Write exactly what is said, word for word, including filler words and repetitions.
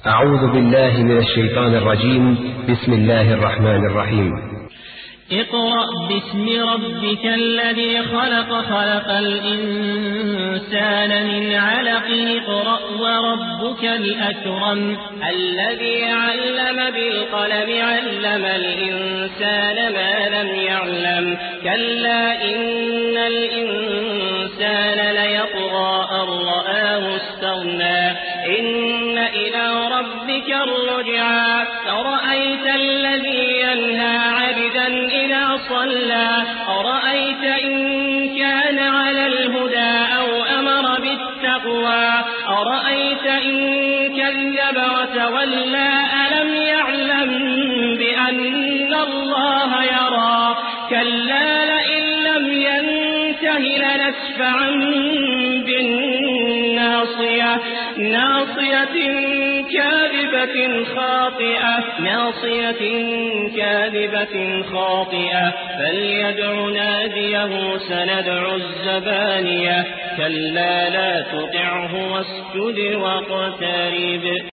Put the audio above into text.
أعوذ بالله من الشيطان الرجيم. بسم الله الرحمن الرحيم. اقرأ باسم ربك الذي خلق خلق الإنسان من علق. اقرأ وربك الأكرم الذي علم بالقلم علم الإنسان ما لم يعلم. كلا إن الإنسان ليطغى أن رآه استغنى. إن إلى ربك الرجعى. أرأيت الذي ينهى عبدا إذا صلى. أرأيت إن كان على الهدى أو أمر بالتقوى. أرأيت إن كذب وتولى. ألم يعلم بأن الله يرى. كلا لئن لم ينته لنسفعا بالناصية. ناصية كاذبة خاطئة. ناصية كاذبة خاطئة. فليدع ناديه سندع الزبانية. كلا لا تطعه واسجد واقترب.